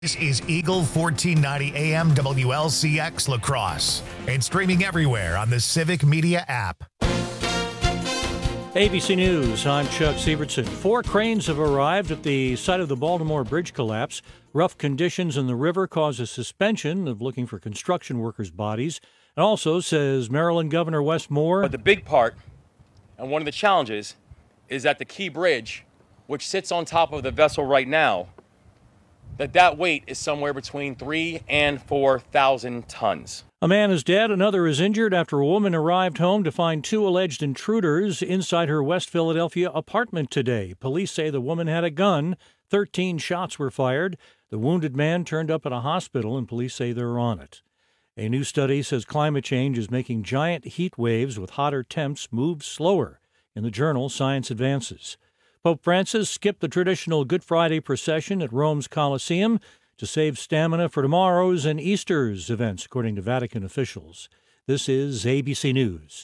This is Eagle 1490 AM WLCX La Crosse and streaming everywhere on the Civic Media app. ABC News, I'm Chuck Sievertson. 4 cranes have arrived at the site of the Baltimore Bridge collapse. Rough conditions in the river cause a suspension of looking for construction workers' bodies. And also, says Maryland Governor Wes Moore. But the big part, and one of the challenges, is that the key bridge, which sits on top of the vessel right now, that weight is somewhere between 3,000 and 4,000 tons. A man is dead, another is injured after a woman arrived home to find 2 alleged intruders inside her West Philadelphia apartment today. Police say the woman had a gun. 13 shots were fired. The wounded man turned up at a hospital, and police say they're on it. A new study says climate change is making giant heat waves with hotter temps move slower. In the journal Science Advances. Pope Francis skipped the traditional Good Friday procession at Rome's Colosseum to save stamina for tomorrow's and Easter's events, according to Vatican officials. This is ABC News.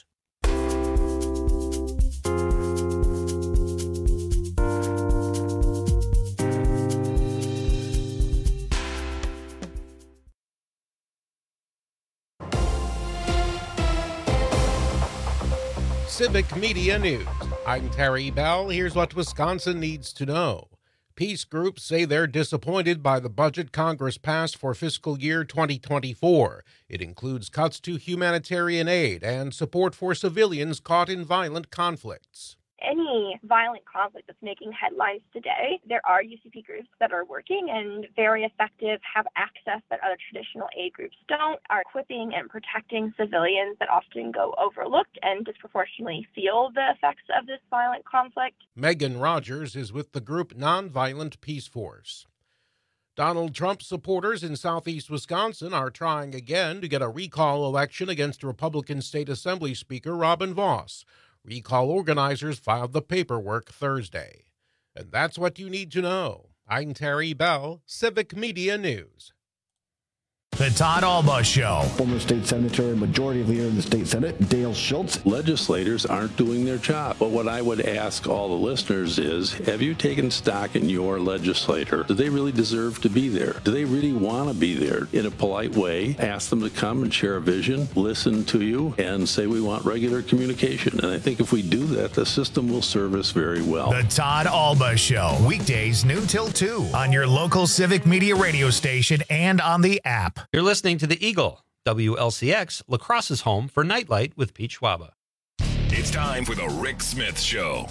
Civic Media News. I'm Terry Bell. Here's what Wisconsin needs to know. Peace groups say they're disappointed by the budget Congress passed for fiscal year 2024. It includes cuts to humanitarian aid and support for civilians caught in violent conflicts. Any violent conflict that's making headlines today, there are UCP groups that are working and very effective, have access that other traditional aid groups don't, are equipping and protecting civilians that often go overlooked and disproportionately feel the effects of this violent conflict. Megan Rogers is with the group Nonviolent Peace Force. Donald Trump supporters in southeast Wisconsin are trying again to get a recall election against Republican State Assembly Speaker Robin Vos. Recall organizers filed the paperwork Thursday. And that's what you need to know. I'm Terry Bell, Civic Media News. The Todd Alba Show. Former state senator and majority leader in the state senate, Dale Schultz. Legislators aren't doing their job. But what I would ask all the listeners is, have you taken stock in your legislator? Do they really deserve to be there? Do they really want to be there? In a polite way, ask them to come and share a vision, listen to you, and say we want regular communication. And I think if we do that, the system will serve us very well. The Todd Alba Show. Weekdays noon till 2 on your local Civic Media radio station and on the app. You're listening to the Eagle, WLCX, La Crosse's home for Nightlight with Pete Schwaba. It's time for the Rick Smith Show.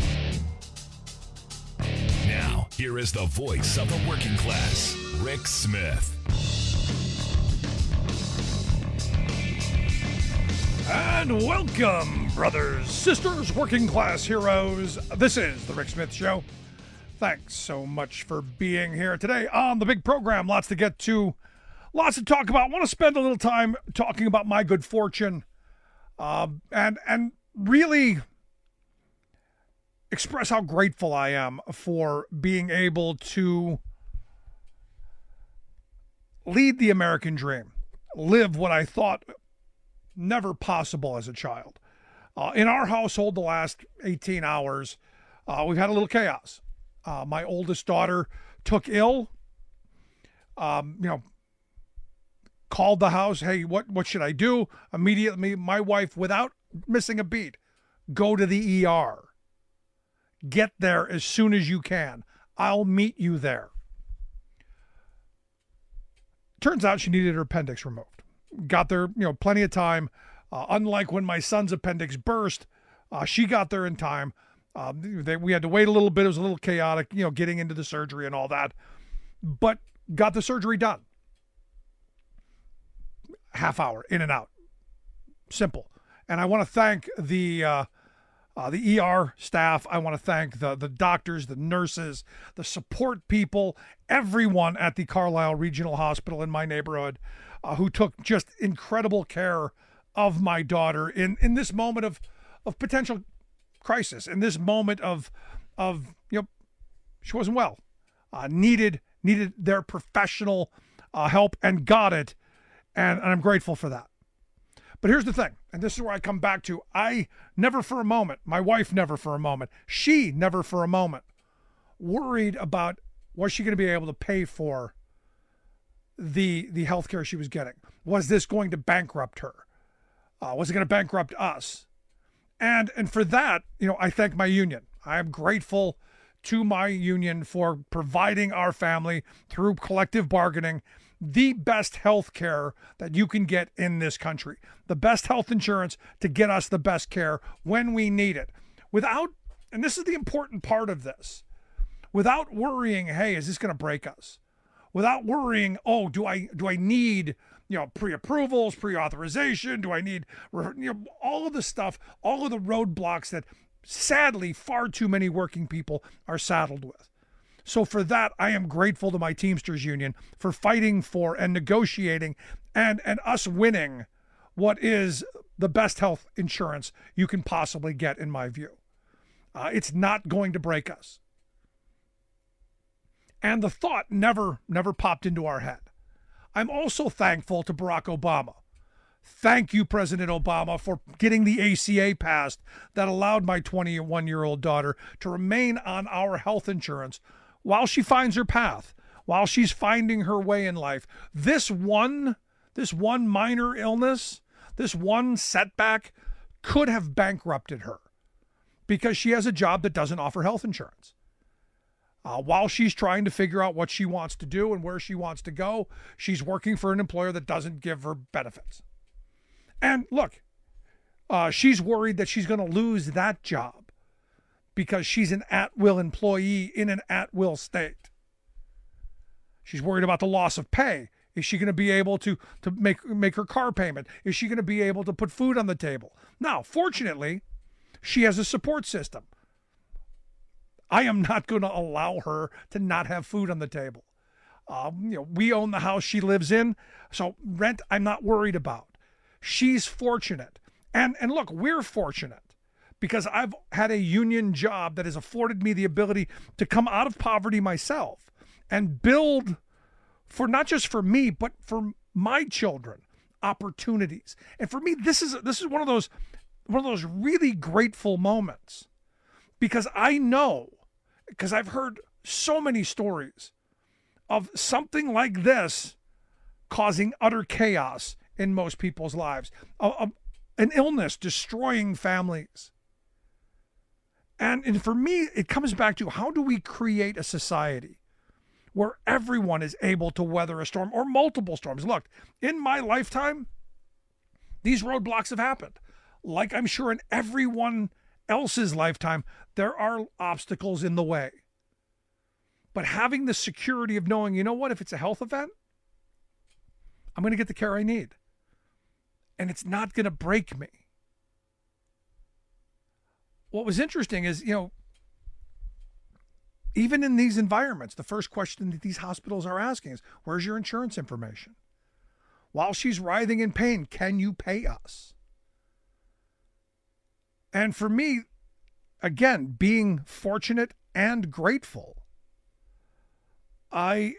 Now, here is the voice of the working class, Rick Smith. And welcome, brothers, sisters, working class heroes. This is the Rick Smith Show. Thanks so much for being here today on the big program. Lots to get to. Lots to talk about. I want to spend a little time talking about my good fortune and really express how grateful I am for being able to lead the American dream, live what I thought never possible as a child. In our household the last 18 hours, we've had a little chaos. My oldest daughter took ill, called the house, hey, what should I do? Immediately, my wife, without missing a beat, go to the ER. Get there as soon as you can. I'll meet you there. Turns out she needed her appendix removed. Got there, plenty of time. Unlike when my son's appendix burst, she got there in time. We had to wait a little bit. It was a little chaotic, getting into the surgery and all that. But got the surgery done. Half hour, in and out. Simple. And I want to thank the ER staff. I want to thank the doctors, the nurses, the support people, everyone at the Carlisle Regional Hospital in my neighborhood who took just incredible care of my daughter in this moment of potential crisis, in this moment of she wasn't well, needed their professional help and got it. And I'm grateful for that. But here's the thing, and this is where I come back to. I never for a moment, my wife never for a moment, she never for a moment worried about was she going to be able to pay for the health care she was getting? Was this going to bankrupt her? Was it going to bankrupt us? And for that, I thank my union. I am grateful to my union for providing our family through collective bargaining the best health care that you can get in this country, the best health insurance to get us the best care when we need it, without, and this is the important part of this, without worrying, hey, is this going to break us? Without worrying, oh, do I need pre-approvals, pre-authorization? Do I need all of the stuff, all of the roadblocks that sadly far too many working people are saddled with? So for that, I am grateful to my Teamsters Union for fighting for and negotiating and us winning what is the best health insurance you can possibly get, in my view. It's not going to break us. And the thought never popped into our head. I'm also thankful to Barack Obama. Thank you, President Obama, for getting the ACA passed that allowed my 21-year-old daughter to remain on our health insurance while she finds her path, while she's finding her way in life. This one minor illness, this one setback could have bankrupted her because she has a job that doesn't offer health insurance. While she's trying to figure out what she wants to do and where she wants to go, she's working for an employer that doesn't give her benefits. And look, she's worried that she's going to lose that job because she's an at-will employee in an at-will state. She's worried about the loss of pay. Is she going to be able to make her car payment? Is she going to be able to put food on the table? Now, fortunately, she has a support system. I am not going to allow her to not have food on the table. We own the house she lives in, so rent I'm not worried about. She's fortunate. And look, we're fortunate because I've had a union job that has afforded me the ability to come out of poverty myself and build for not just for me, but for my children, opportunities. And for me, this is one of those really grateful moments because I know, because I've heard so many stories of something like this causing utter chaos in most people's lives, an illness destroying families. And for me, it comes back to how do we create a society where everyone is able to weather a storm or multiple storms? Look, in my lifetime, these roadblocks have happened. Like I'm sure in everyone else's lifetime, there are obstacles in the way. But having the security of knowing, if it's a health event, I'm going to get the care I need. And it's not going to break me. What was interesting is, even in these environments, the first question that these hospitals are asking is, where's your insurance information? While she's writhing in pain, can you pay us? And for me, again, being fortunate and grateful, I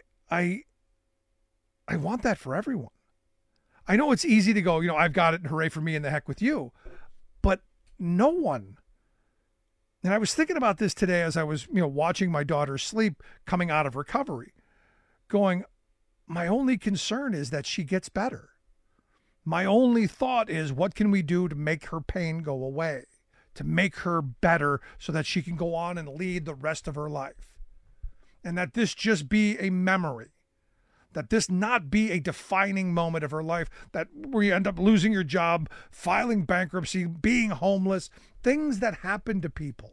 want that for everyone. I know it's easy to go, I've got it and hooray for me and the heck with you, but no one. And I was thinking about this today as I was, watching my daughter sleep coming out of recovery, going, my only concern is that she gets better. My only thought is, what can we do to make her pain go away, to make her better so that she can go on and lead the rest of her life? And that this just be a memory, that this not be a defining moment of her life, that where you end up losing your job, filing bankruptcy, being homeless, things that happen to people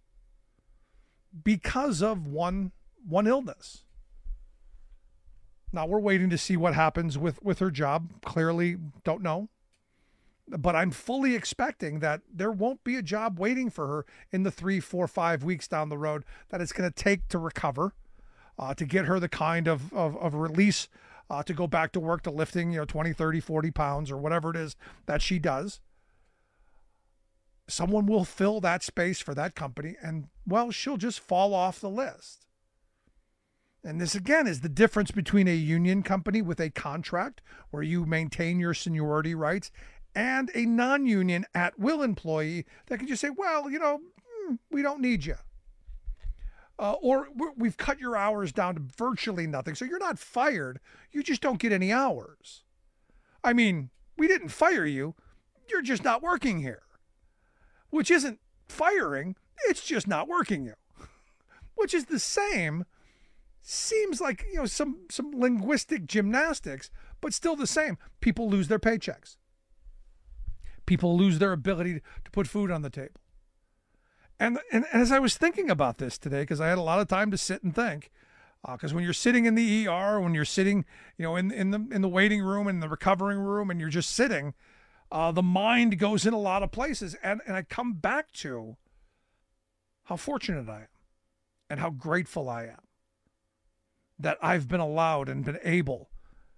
because of one illness. Now we're waiting to see what happens with her job. Clearly don't know. But I'm fully expecting that there won't be a job waiting for her in the 3, 4, 5 weeks down the road that it's going to take to recover, to get her the kind of release to go back to work, to lifting 20, 30, 40 pounds or whatever it is that she does. Someone will fill that space for that company and, well, she'll just fall off the list. And this, again, is the difference between a union company with a contract where you maintain your seniority rights and a non-union at-will employee that can just say, well, we don't need you. or we've cut your hours down to virtually nothing. So you're not fired. You just don't get any hours. I mean, we didn't fire you. You're just not working here, which isn't firing. It's just not working you, which is the same. Seems like, some linguistic gymnastics, but still the same. People lose their paychecks. People lose their ability to put food on the table. And as I was thinking about this today, because I had a lot of time to sit and think, because when you're sitting in the ER, when you're sitting, in the waiting room, in the recovering room, and you're just sitting, the mind goes in a lot of places. And I come back to how fortunate I am and how grateful I am that I've been allowed and been able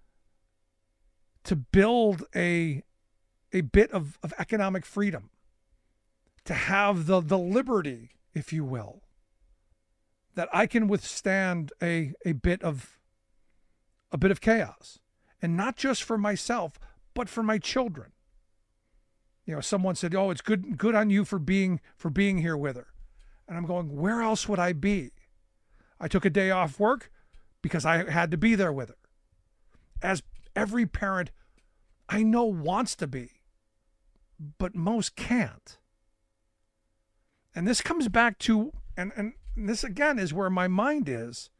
to build a bit of economic freedom, to have the liberty, if you will, that I can withstand a bit of chaos, and not just for myself, but for my children. Someone said, "Oh, it's good on you for being here with her," and I'm going, where else would I be? I took a day off work because I had to be there with her, as every parent I know wants to be, but most can't. And this comes back to, and this again is where my mind is,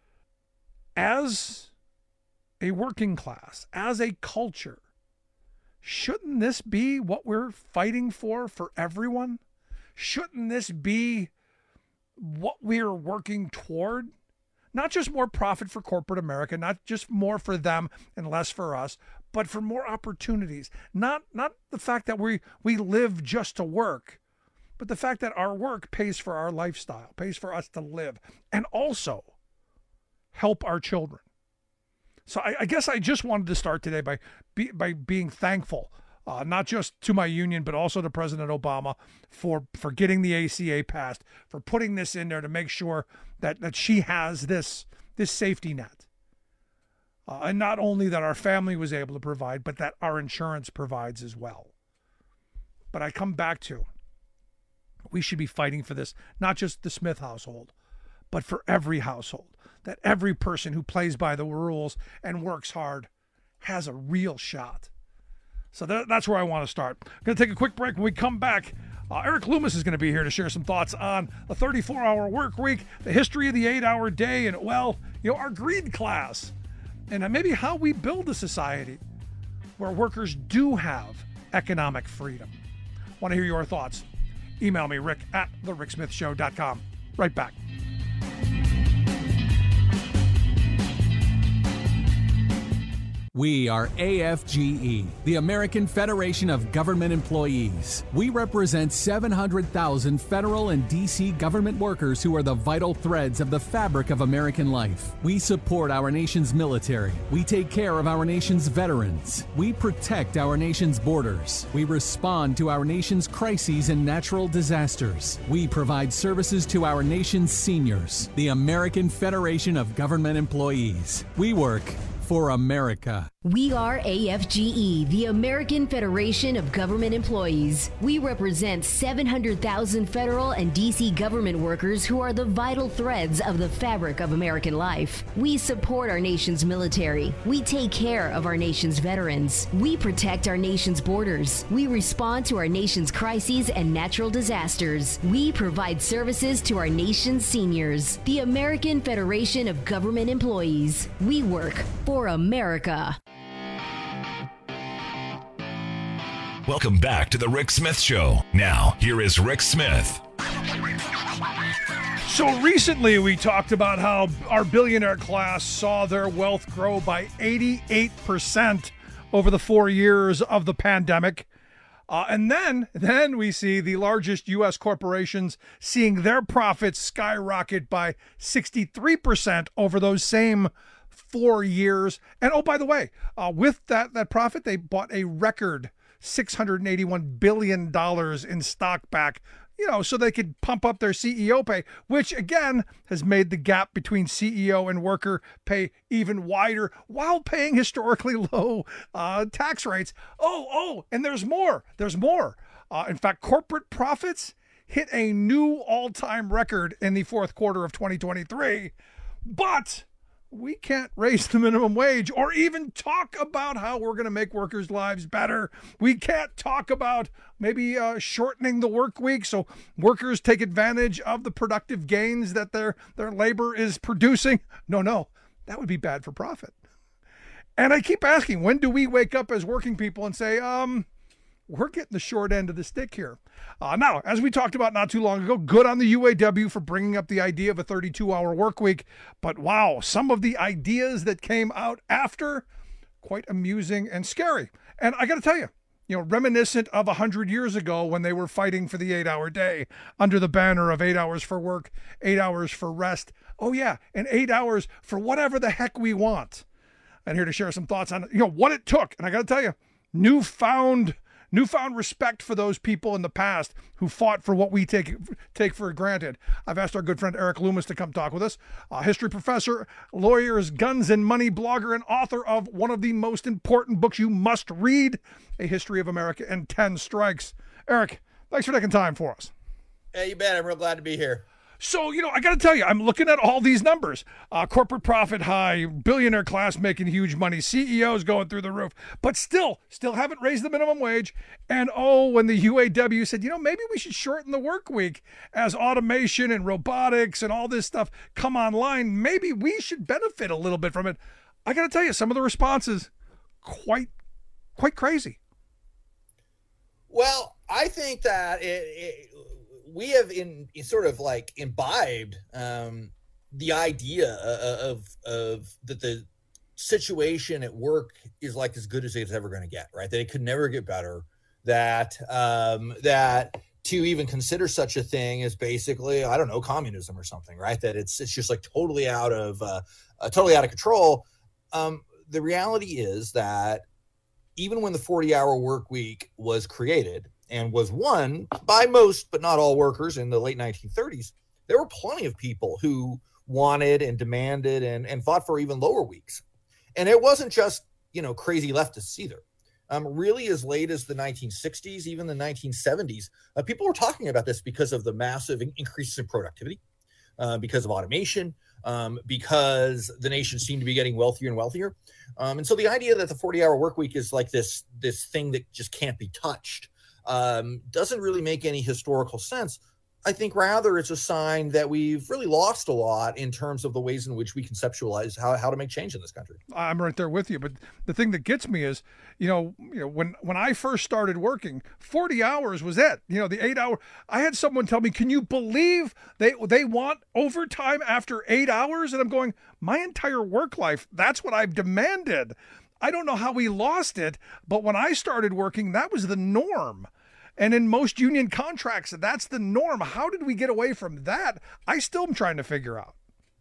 as a working class, as a culture, shouldn't this be what we're fighting for everyone? Shouldn't this be what we're working toward? Not just more profit for corporate America, not just more for them and less for us, but for more opportunities. Not the fact that we live just to work, but the fact that our work pays for our lifestyle, pays for us to live, and also help our children. So I guess I just wanted to start today by being thankful, not just to my union, but also to President Obama for getting the ACA passed, for putting this in there to make sure that she has this safety net. And not only that our family was able to provide, but that our insurance provides as well. But I come back to, we should be fighting for this, not just the Smith household, but for every household, that every person who plays by the rules and works hard has a real shot. So that's where I want to start. I'm going to take a quick break. When we come back, Eric Loomis is going to be here to share some thoughts on a 34-hour work week, the history of the 8-hour day, and, our greed class, and maybe how we build a society where workers do have economic freedom. Want to hear your thoughts? Email me, rick@thericksmithshow.com. Right back. We are AFGE, the American Federation of Government Employees. We represent 700,000 federal and D.C. government workers who are the vital threads of the fabric of American life. We support our nation's military. We take care of our nation's veterans. We protect our nation's borders. We respond to our nation's crises and natural disasters. We provide services to our nation's seniors. The American Federation of Government Employees. We work for America. We are AFGE, the American Federation of Government Employees. We represent 700,000 federal and D.C. government workers who are the vital threads of the fabric of American life. We support our nation's military. We take care of our nation's veterans. We protect our nation's borders. We respond to our nation's crises and natural disasters. We provide services to our nation's seniors. The American Federation of Government Employees. We work for America. Welcome back to the Rick Smith Show. Now, here is Rick Smith. So recently we talked about how our billionaire class saw their wealth grow by 88% over the 4 years of the pandemic. And then we see the largest U.S. corporations seeing their profits skyrocket by 63% over those same 4 years. And oh, by the way, with that profit, they bought a record $681 billion in stock back, so they could pump up their CEO pay, which again has made the gap between CEO and worker pay even wider while paying historically low tax rates. Oh, and there's more. In fact, corporate profits hit a new all-time record in the fourth quarter of 2023, but we can't raise the minimum wage or even talk about how we're going to make workers' lives better. We can't talk about maybe shortening the work week so workers take advantage of the productive gains that their labor is producing. No, that would be bad for profit. And I keep asking, when do we wake up as working people and say, we're getting the short end of the stick here? Now, as we talked about not too long ago, good on the UAW for bringing up the idea of a 32-hour work week. But wow, some of the ideas that came out after, quite amusing and scary. And I got to tell you, reminiscent of 100 years ago when they were fighting for the 8-hour day under the banner of 8 hours for work, 8 hours for rest. Oh yeah, and 8 hours for whatever the heck we want. And here to share some thoughts on what it took. And I got to tell you, newfound respect for those people in the past who fought for what we take for granted. I've asked our good friend Eric Loomis to come talk with us, a history professor, lawyers, guns and money blogger, and author of one of the most important books you must read, A History of America in 10 Strikes. Eric, thanks for taking time for us. Hey, you bet. I'm real glad to be here. So, I got to tell you, I'm looking at all these numbers. Corporate profit high, billionaire class making huge money, CEOs going through the roof, but still haven't raised the minimum wage. And when the UAW said, maybe we should shorten the work week as automation and robotics and all this stuff come online, maybe we should benefit a little bit from it. I got to tell you, some of the responses, quite crazy. Well, I think that we have sort of like imbibed the idea of that the situation at work is like as good as it's ever going to get, right? That it could never get better. That to even consider such a thing is basically, I don't know, communism or something, right? That it's just like totally out of control. The reality is that even when the 40-hour work week was created and was won by most, but not all workers in the late 1930s, there were plenty of people who wanted and demanded and fought for even lower weeks. And it wasn't just, crazy leftists either. Really as late as the 1960s, even the 1970s, people were talking about this because of the massive increases in productivity, because of automation, because the nation seemed to be getting wealthier and wealthier. And so the idea that the 40-hour work week is like this thing that just can't be touched doesn't really make any historical sense. I think rather it's a sign that we've really lost a lot in terms of the ways in which we conceptualize how to make change in this country. I'm right there with you. But the thing that gets me is, when I first started working, 40 hours was it. The 8 hour. I had someone tell me, can you believe they want overtime after 8 hours? And I'm going, my entire work life, that's what I've demanded. I don't know how we lost it, but when I started working, that was the norm. And in most union contracts, that's the norm. How did we get away from that? I still am trying to figure out.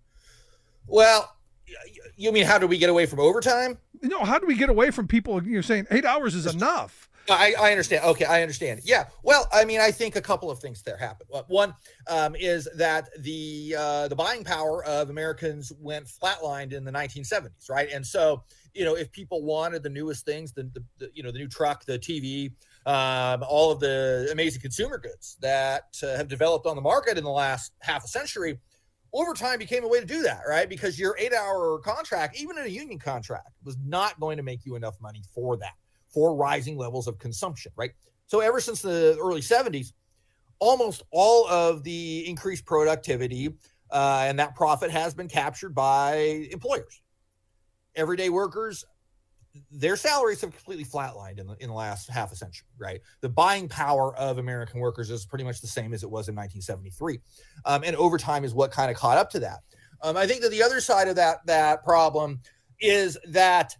Well, you mean how do we get away from overtime? How do we get away from people saying 8 hours is enough? I understand. Okay, I understand. Yeah. Well, I think a couple of things there happen. One is that the buying power of Americans went flatlined in the 1970s, right? And so, if people wanted the newest things, the new truck, the TV, all of the amazing consumer goods that have developed on the market in the last half a century, overtime became a way to do that, right? Because your 8-hour contract, even in a union contract, was not going to make you enough money for that, for rising levels of consumption, right? So ever since the early 70s, almost all of the increased productivity and that profit has been captured by employers. Everyday workers, their salaries have completely flatlined in the last half a century, right? The buying power of American workers is pretty much the same as it was in 1973. And overtime is what kind of caught up to that. I think that the other side of that problem is that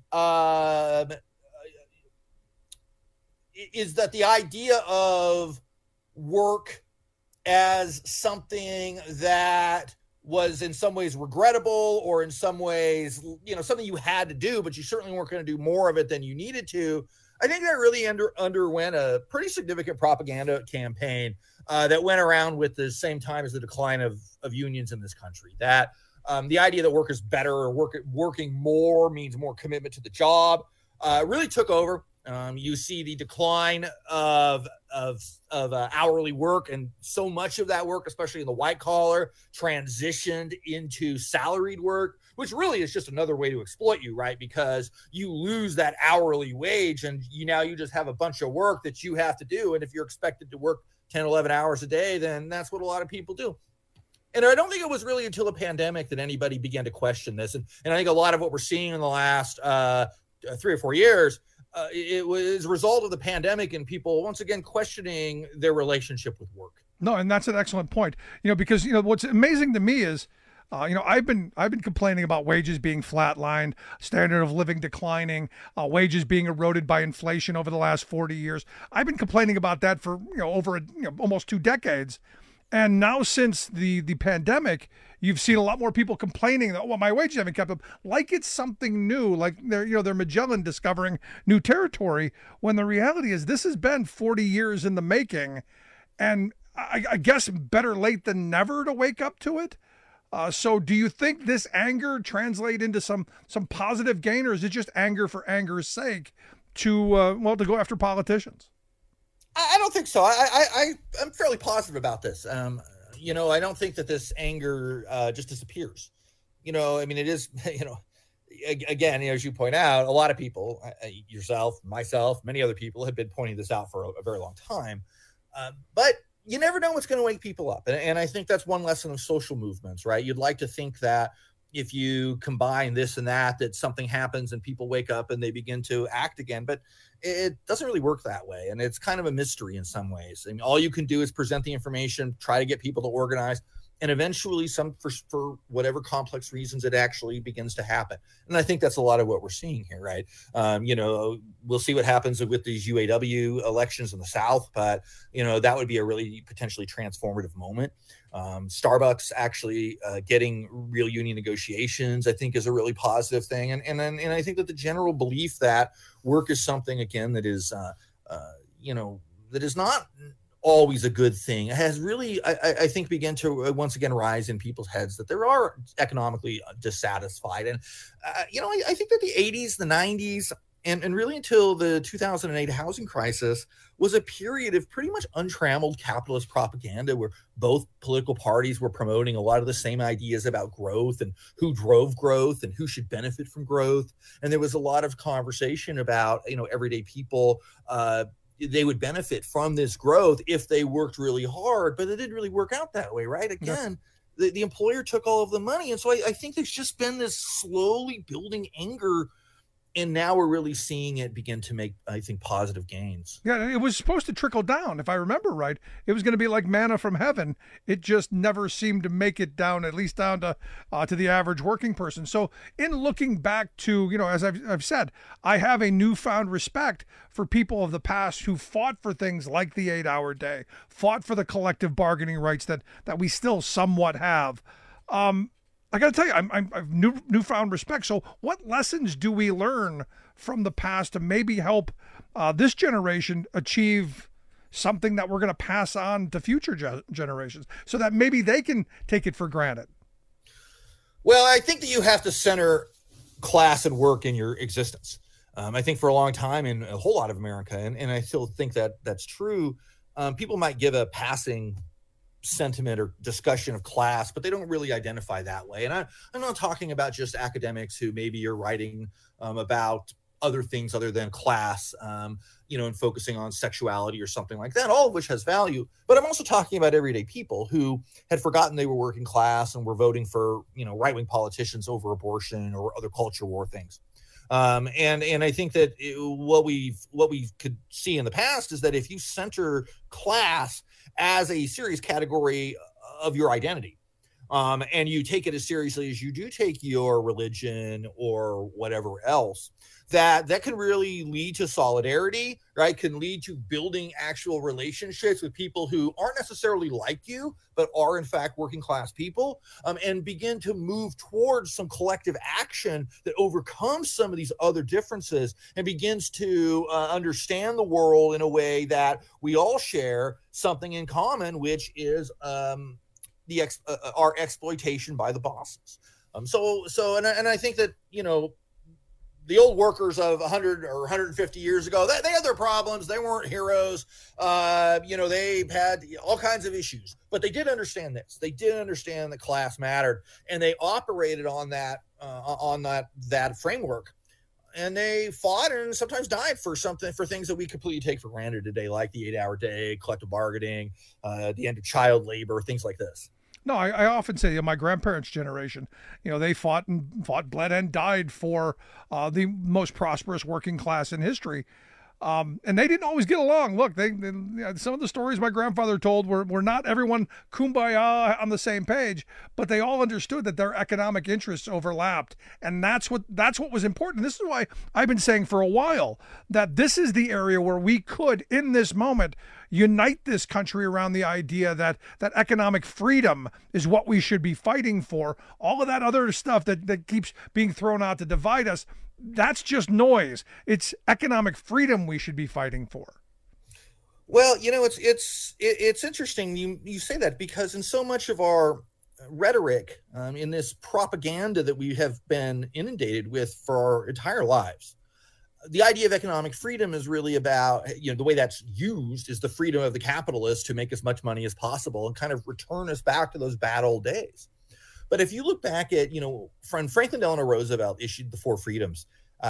the idea of work as something that was in some ways regrettable or in some ways, something you had to do, but you certainly weren't going to do more of it than you needed to. I think that really underwent a pretty significant propaganda campaign that went around with the same time as the decline of unions in this country. That the idea that work is better or working more means more commitment to the job really took over. You see the decline of hourly work, and so much of that work, especially in the white collar, transitioned into salaried work, which really is just another way to exploit you, right? Because you lose that hourly wage, and you just have a bunch of work that you have to do. And if you're expected to work 10, 11 hours a day, then that's what a lot of people do. And I don't think it was really until the pandemic that anybody began to question this. And I think a lot of what we're seeing in the last 3 or 4 years, it was a result of the pandemic and people once again questioning their relationship with work. No, and that's an excellent point. Because what's amazing to me is, I've been complaining about wages being flatlined, standard of living declining, wages being eroded by inflation over the last 40 years. I've been complaining about that for over almost 2 decades. And now since the pandemic, you've seen a lot more people complaining that, my wages haven't kept up, like it's something new, like they're Magellan discovering new territory, when the reality is this has been 40 years in the making. And I guess better late than never to wake up to it. So do you think this anger translate into some positive gain, or is it just anger for anger's sake to go after politicians? I don't think so. I'm fairly positive about this. I don't think that this anger just disappears. It is, again, as you point out, a lot of people, yourself, myself, many other people have been pointing this out for a very long time. But you never know what's going to wake people up. And I think that's one lesson of social movements, right? You'd like to think that if you combine this and that something happens and people wake up and they begin to act again, but it doesn't really work that way. And it's kind of a mystery in some ways. I mean, all you can do is present the information, try to get people to organize, and eventually for whatever complex reasons, it actually begins to happen. And I think that's a lot of what we're seeing here, right? We'll see what happens with these UAW elections in the South, but, that would be a really potentially transformative moment. Starbucks actually getting real union negotiations, I think, is a really positive thing. And I think that the general belief that work is something, again, that is, that is not always a good thing, it has really, I think, begun to once again rise in people's heads that there are economically dissatisfied. And, I think that the 80s, the 90s, and really until the 2008 housing crisis was a period of pretty much untrammeled capitalist propaganda where both political parties were promoting a lot of the same ideas about growth and who drove growth and who should benefit from growth. And there was a lot of conversation about, everyday people, they would benefit from this growth if they worked really hard, but it didn't really work out that way, right? Again, the employer took all of the money. And so I think there's just been this slowly building anger, and now we're really seeing it begin to make, I think, positive gains. Yeah, it was supposed to trickle down. If I remember right, it was going to be like manna from heaven. It just never seemed to make it down, at least down to the average working person. So in looking back to, as I've said, I have a newfound respect for people of the past who fought for things like the 8-hour day, fought for the collective bargaining rights that we still somewhat have. I got to tell you, I've newfound respect. So what lessons do we learn from the past to maybe help this generation achieve something that we're going to pass on to future generations so that maybe they can take it for granted? Well, I think that you have to center class and work in your existence. I think for a long time in a whole lot of America, and I still think that that's true, people might give a passing sentiment or discussion of class, but they don't really identify that way. And I'm not talking about just academics who maybe are writing about other things other than class, and focusing on sexuality or something like that, all of which has value. But I'm also talking about everyday people who had forgotten they were working class and were voting for, right-wing politicians over abortion or other culture war things. And I think that what we could see in the past is that if you center class as a serious category of your identity, and you take it as seriously as you do take your religion or whatever else, that can really lead to solidarity, right? Can lead to building actual relationships with people who aren't necessarily like you, but are in fact working class people, and begin to move towards some collective action that overcomes some of these other differences and begins to understand the world in a way that we all share something in common, which is our exploitation by the bosses. And I think that, the old workers of 100 or 150 years ago, they had their problems. They weren't heroes. They had all kinds of issues, but they did understand this. They did understand that class mattered, and they operated on that framework. And they fought and sometimes died for things that we completely take for granted today, like the 8-hour day, collective bargaining, the end of child labor, things like this. No, I often say my grandparents' generation, they fought, bled, and died for the most prosperous working class in history. And they didn't always get along. Look, they some of the stories my grandfather told were not everyone kumbaya on the same page, but they all understood that their economic interests overlapped. And that's what was important. This is why I've been saying for a while that this is the area where we could, in this moment, unite this country around the idea that economic freedom is what we should be fighting for. All of that other stuff that keeps being thrown out to divide us, that's just noise. It's economic freedom we should be fighting for. Well, it's interesting you say that, because in so much of our rhetoric, in this propaganda that we have been inundated with for our entire lives, the idea of economic freedom is really about, the way that's used is the freedom of the capitalist to make as much money as possible and kind of return us back to those bad old days. But if you look back at, Franklin Delano Roosevelt issued the Four Freedoms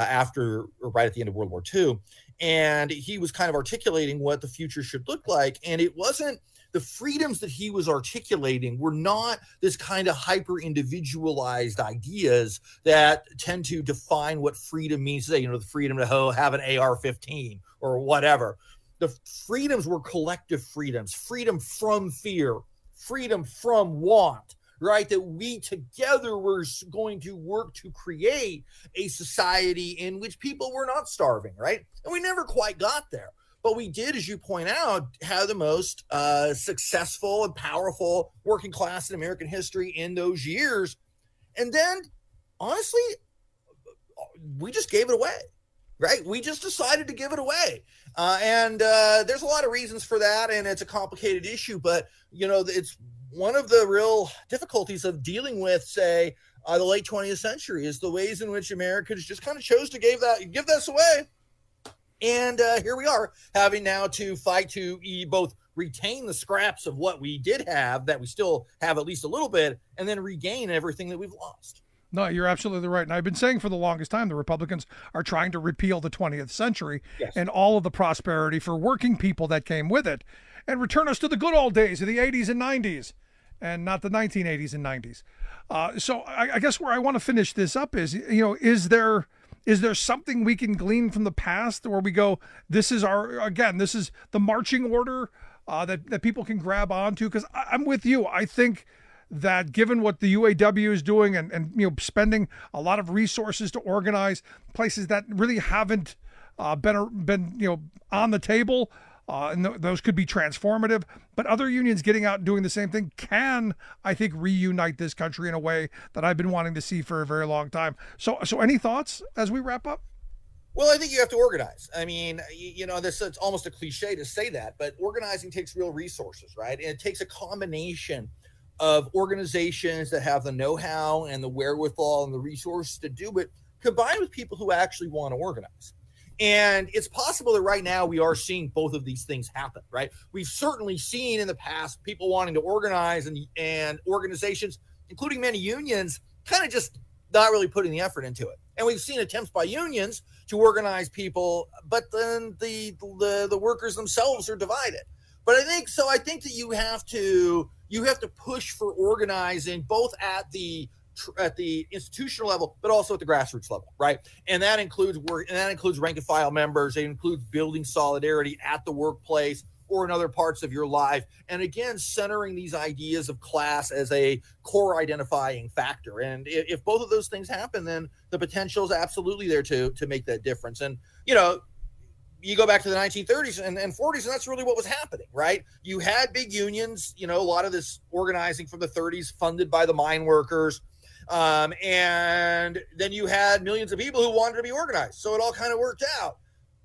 right at the end of World War II, and he was kind of articulating what the future should look like. And it wasn't the freedoms that he was articulating were not this kind of hyper individualized ideas that tend to define what freedom means today. The freedom to have an AR-15 or whatever. The freedoms were collective freedoms, freedom from fear, freedom from want, right? That we together were going to work to create a society in which people were not starving, right? And we never quite got there. But we did, as you point out, have the most successful and powerful working class in American history in those years. And then, honestly, we just gave it away, right? We just decided to give it away. And there's a lot of reasons for that, and it's a complicated issue. But, it's one of the real difficulties of dealing with, say, the late 20th century is the ways in which Americans just kind of chose to give this away. And here we are, having now to fight to both retain the scraps of what we did have, that we still have at least a little bit, and then regain everything that we've lost. No, you're absolutely right. And I've been saying for the longest time, the Republicans are trying to repeal the 20th century and all of the prosperity for working people that came with it, and return us to the good old days of the 80s and 90s, and not the 1980s and 90s. So I guess where I want to finish this up is, is there something we can glean from the past where we go, this is the marching order that people can grab onto? Because I'm with you. I think that given what the UAW is doing and spending a lot of resources to organize places that really haven't been on the table, and those could be transformative, but other unions getting out and doing the same thing can, I think, reunite this country in a way that I've been wanting to see for a very long time. So any thoughts as we wrap up? Well, I think you have to organize. I mean, it's almost a cliche to say that, but organizing takes real resources, right? And it takes a combination of organizations that have the know-how and the wherewithal and the resources to do it, combined with people who actually want to organize. And it's possible that right now we are seeing both of these things happen, right? We've certainly seen in the past people wanting to organize and organizations, including many unions, kind of just not really putting the effort into it. And we've seen attempts by unions to organize people, but then the workers themselves are divided. But I think that you have to push for organizing both at the institutional level, but also at the grassroots level, right? And that includes work, and that includes rank and file members. It includes building solidarity at the workplace or in other parts of your life. And again, centering these ideas of class as a core identifying factor. And if both of those things happen, then the potential is absolutely there to make that difference. And, you go back to the 1930s and 40s, and that's really what was happening, right? You had big unions, a lot of this organizing from the 30s funded by the mine workers. And then you had millions of people who wanted to be organized. So it all kind of worked out.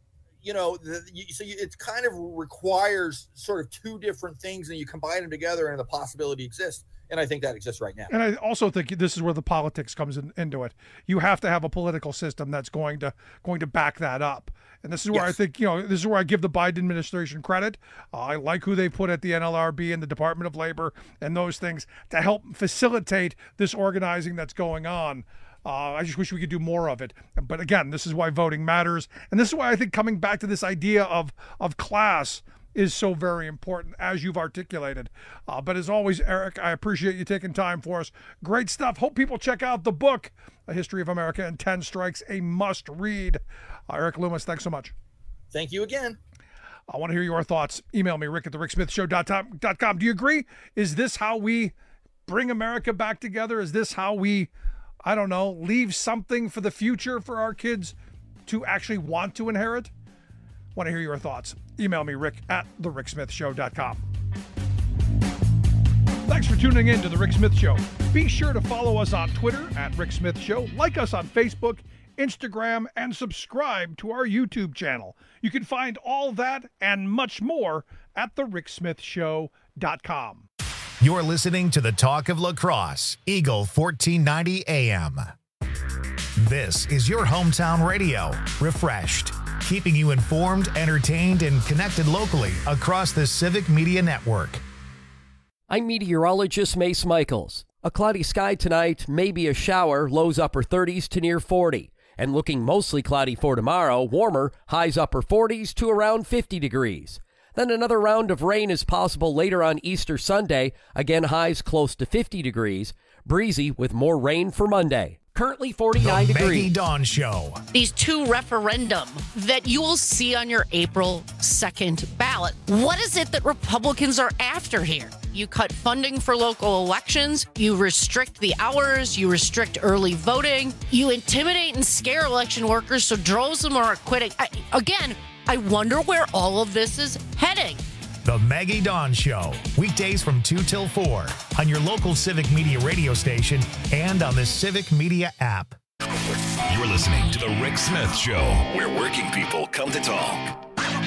It kind of requires sort of two different things, and you combine them together and the possibility exists. And I think that exists right now. And I also think this is where the politics comes into it. You have to have a political system that's going to back that up. And this is where I think, this is where I give the Biden administration credit. I like who they put at the NLRB and the Department of Labor and those things to help facilitate this organizing that's going on. I just wish we could do more of it. But again, this is why voting matters. And this is why I think coming back to this idea of class is so very important, as you've articulated. But as always, Eric, I appreciate you taking time for us. Great stuff. Hope people check out the book, A History of America in 10 Strikes, a must read. Eric Loomis, thanks so much. Thank you again. I want to hear your thoughts. Email me, rick@thericksmithshow.com. Do you agree? Is this how we bring America back together? Is this how we, leave something for the future for our kids to actually want to inherit? Want to hear your thoughts. Email me, rick@thericksmithshow.com. Thanks for tuning in to The Rick Smith Show. Be sure to follow us on Twitter @RickSmithShow, like us on Facebook, Instagram, and subscribe to our YouTube channel. You can find all that and much more at thericksmithshow.com. You're listening to the Talk of La Crosse, Eagle 1490 AM. This is your hometown radio, refreshed, keeping you informed, entertained, and connected locally across the Civic Media Network. I'm meteorologist Mace Michaels. A cloudy sky tonight, maybe a shower, lows upper 30s to near 40. And looking mostly cloudy for tomorrow, warmer, highs upper 40s to around 50 degrees. Then another round of rain is possible later on Easter Sunday, again highs close to 50 degrees. Breezy with more rain for Monday. Currently 49 the degrees. Maggie Dawn Show. These two referendum that you will see on your April 2nd ballot. What is it that Republicans are after here? You cut funding for local elections. You restrict the hours. You restrict early voting. You intimidate and scare election workers so droves of them are quitting. I wonder where all of this is heading. The Maggie Dawn Show, weekdays from 2 till 4 on your local Civic Media radio station and on the Civic Media app. You're listening to The Rick Smith Show, where working people come to talk.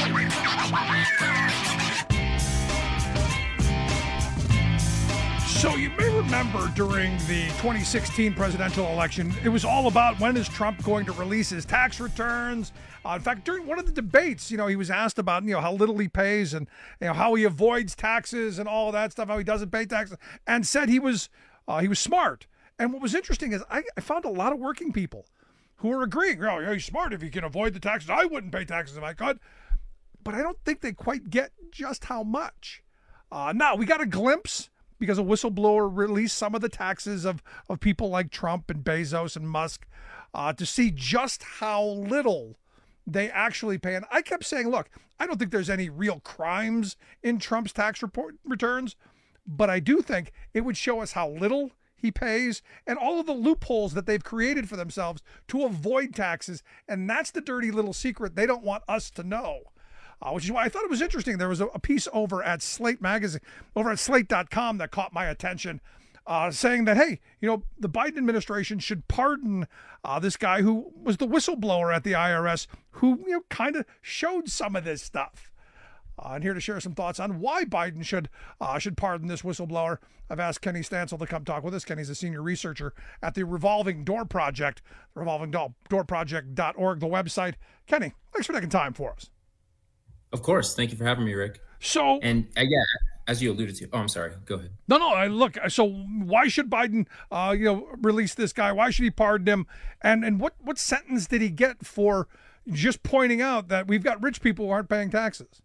So you may remember during the 2016 presidential election, it was all about when is Trump going to release his tax returns. In fact, during one of the debates, he was asked about, how little he pays and, how he avoids taxes and all of that stuff, how he doesn't pay taxes, and said he was smart. And what was interesting is I found a lot of working people who were agreeing, he's smart if he can avoid the taxes. I wouldn't pay taxes if I could. But I don't think they quite get just how much. Now, we got a glimpse because a whistleblower released some of the taxes of people like Trump and Bezos and Musk to see just how little they actually pay. And I kept saying, look, I don't think there's any real crimes in Trump's tax returns, but I do think it would show us how little he pays and all of the loopholes that they've created for themselves to avoid taxes. And that's the dirty little secret they don't want us to know. Which is why I thought it was interesting. There was a piece over at Slate magazine, over at slate.com that caught my attention, saying that, hey, the Biden administration should pardon this guy who was the whistleblower at the IRS who, kind of showed some of this stuff. And here to share some thoughts on why Biden should pardon this whistleblower, I've asked Kenny Stansel to come talk with us. Kenny's a senior researcher at the Revolving Door Project, revolvingdoorproject.org, the website. Kenny, thanks for taking time for us. Of course. Thank you for having me, Rick. So, and as you alluded to, I'm sorry. Go ahead. No. Look, so why should Biden, release this guy? Why should he pardon him? And what sentence did he get for just pointing out that we've got rich people who aren't paying taxes?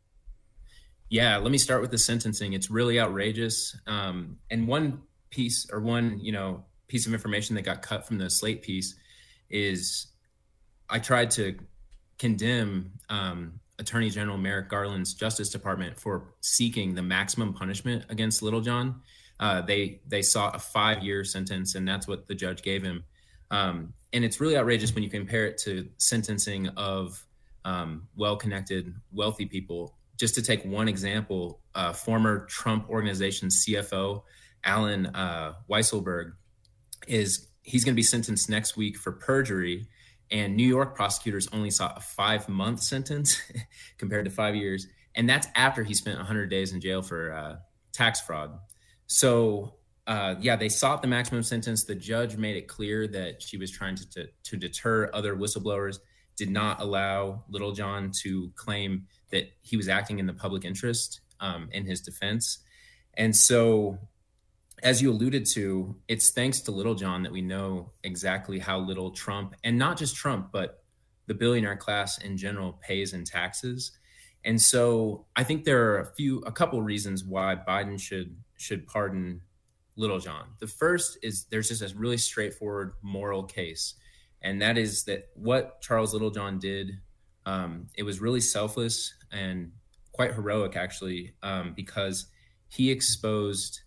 Yeah, let me start with the sentencing. It's really outrageous. And one piece of information that got cut from the Slate piece is I tried to condemn Attorney General Merrick Garland's Justice Department for seeking the maximum punishment against Littlejohn. They sought a 5-year sentence, and that's what the judge gave him. And it's really outrageous when you compare it to sentencing of well-connected, wealthy people. Just to take one example, former Trump Organization CFO Alan Weisselberg he's going to be sentenced next week for perjury. And New York prosecutors only sought a 5-month sentence compared to 5 years. And that's after he spent 100 days in jail for tax fraud. So they sought the maximum sentence. The judge made it clear that she was trying to deter other whistleblowers, did not allow Littlejohn to claim that he was acting in the public interest in his defense. And so, as you alluded to, it's thanks to Littlejohn that we know exactly how little Trump, and not just Trump, but the billionaire class in general, pays in taxes. And so I think there are a couple reasons why Biden should pardon Littlejohn. The first is there's just a really straightforward moral case, and that is that what Charles Littlejohn did, it was really selfless and quite heroic, actually, because he exposed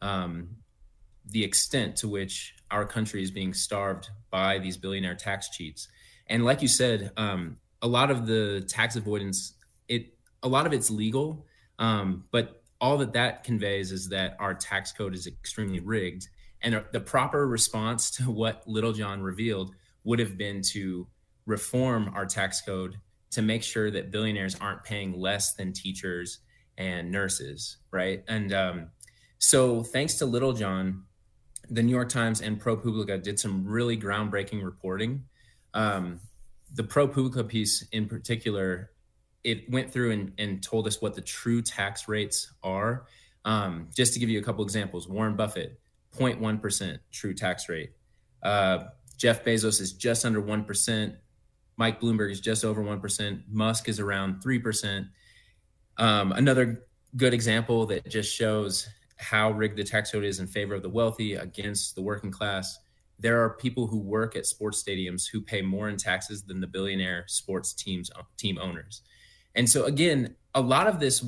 the extent to which our country is being starved by these billionaire tax cheats. And like you said, a lot of the tax avoidance, a lot of it's legal, but all that conveys is that our tax code is extremely rigged. And the proper response to what Littlejohn revealed would have been to reform our tax code to make sure that billionaires aren't paying less than teachers and nurses, right? And so thanks to Littlejohn, the New York Times and ProPublica did some really groundbreaking reporting. The ProPublica piece in particular, it went through and told us what the true tax rates are. Just to give you a couple examples, Warren Buffett, 0.1% true tax rate. Jeff Bezos is just under 1%. Mike Bloomberg is just over 1%. Musk is around 3%. Another good example that just shows how rigged the tax code is in favor of the wealthy against the working class. There are people who work at sports stadiums who pay more in taxes than the billionaire sports team owners. And so again, a lot of this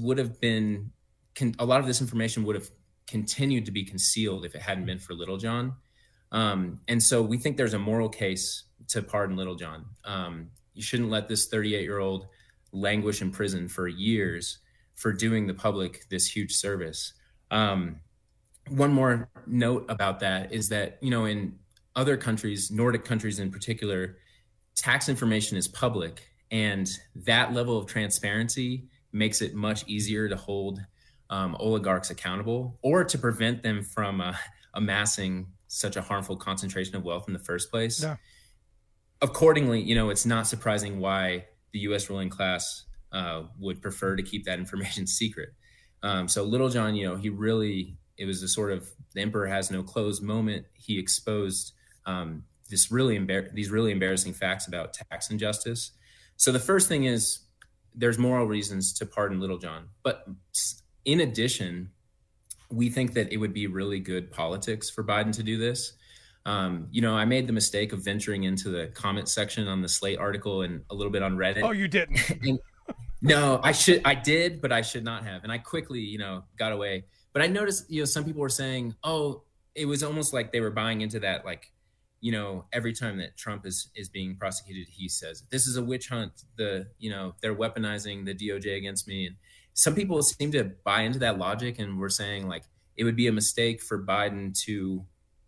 information would have continued to be concealed if it hadn't been for Littlejohn. And so we think there's a moral case to pardon Littlejohn. You shouldn't let this 38-year-old languish in prison for years for doing the public this huge service. One more note about that is that, in other countries, Nordic countries in particular, tax information is public, and that level of transparency makes it much easier to hold oligarchs accountable or to prevent them from amassing such a harmful concentration of wealth in the first place. Yeah. Accordingly, it's not surprising why the U.S. ruling class would prefer to keep that information secret. So Littlejohn, it was a sort of the emperor has no clothes moment. He exposed these really embarrassing facts about tax injustice. So the first thing is there's moral reasons to pardon Littlejohn. But in addition, we think that it would be really good politics for Biden to do this. I made the mistake of venturing into the comment section on the Slate article and a little bit on Reddit. Oh, you didn't? No, I did, but I should not have. And I quickly, got away. But I noticed, some people were saying, oh, it was almost like they were buying into that, like, every time that Trump is being prosecuted, he says, this is a witch hunt. They're weaponizing the DOJ against me. And some people seem to buy into that logic and were saying, like, it would be a mistake for Biden to,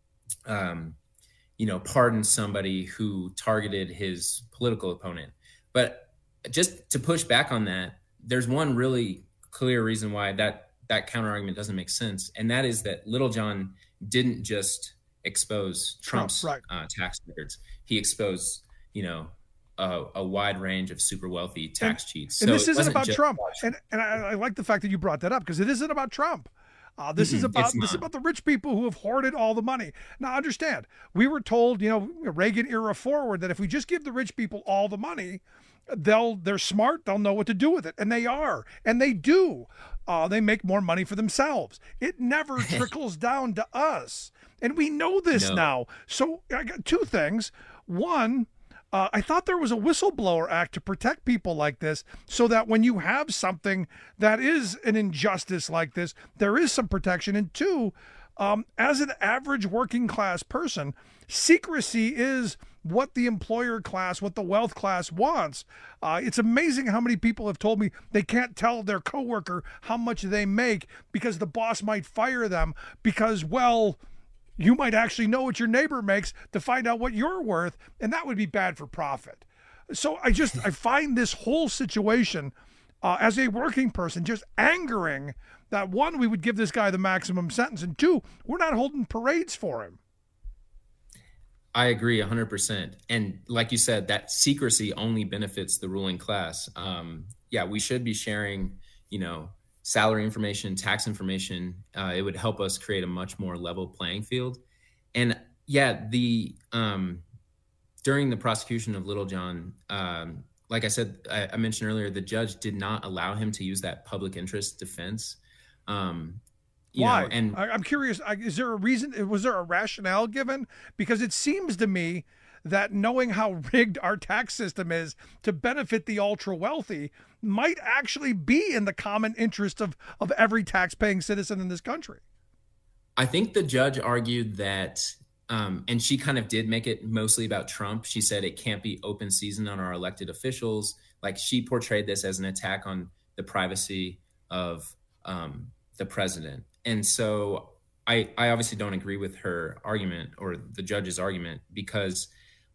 pardon somebody who targeted his political opponent. But just to push back on that, there's one really clear reason why that counter argument doesn't make sense. And that is that Littlejohn didn't just expose Trump's tax records. He exposed, a wide range of super wealthy tax cheats. And this isn't about Trump. And I like the fact that you brought that up because it isn't about Trump. This is about the rich people who have hoarded all the money. Now, understand, we were told, Reagan era forward, that if we just give the rich people all the money, they're smart, they'll know what to do with it. And they are, and they do. They make more money for themselves. It never trickles down to us. And we know this now. So I got two things. One, I thought there was a whistleblower act to protect people like this so that when you have something that is an injustice like this, there is some protection. And two, as an average working class person, secrecy is what the employer class, what the wealth class wants. It's amazing how many people have told me they can't tell their coworker how much they make because the boss might fire them because, well, you might actually know what your neighbor makes to find out what you're worth, and that would be bad for profit. So I find this whole situation as a working person just angering that one, we would give this guy the maximum sentence, and two, we're not holding parades for him. I agree 100%. And like you said, that secrecy only benefits the ruling class. We should be sharing, salary information, tax information. It would help us create a much more level playing field. And during the prosecution of Little John, like I said, I mentioned earlier, the judge did not allow him to use that public interest defense. Why? And I'm curious, is there a reason? Was there a rationale given? Because it seems to me that knowing how rigged our tax system is to benefit the ultra wealthy might actually be in the common interest of every tax-paying citizen in this country. I think the judge argued that, and she kind of did make it mostly about Trump. She said it can't be open season on our elected officials. Like, she portrayed this as an attack on the privacy of the president. And so I obviously don't agree with her argument or the judge's argument because,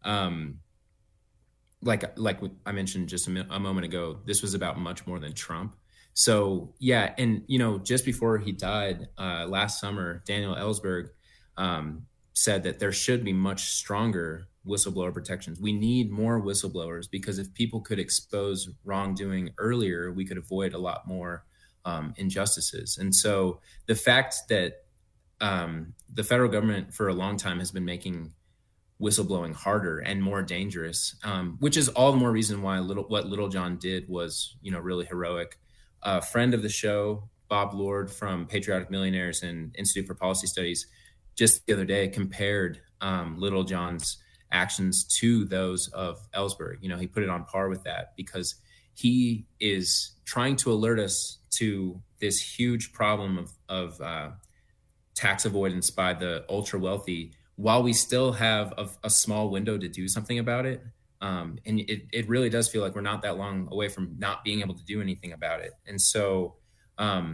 like I mentioned just a moment ago, this was about much more than Trump. So, yeah. And, just before he died last summer, Daniel Ellsberg said that there should be much stronger whistleblower protections. We need more whistleblowers because if people could expose wrongdoing earlier, we could avoid a lot more injustices. And so the fact that the federal government for a long time has been making whistleblowing harder and more dangerous, which is all the more reason why what Little John did was, really heroic. A friend of the show, Bob Lord from Patriotic Millionaires and Institute for Policy Studies, just the other day compared Little John's actions to those of Ellsberg. He put it on par with that because he is trying to alert us to this huge problem of tax avoidance by the ultra wealthy while we still have a small window to do something about it. And it really does feel like we're not that long away from not being able to do anything about it. And so, I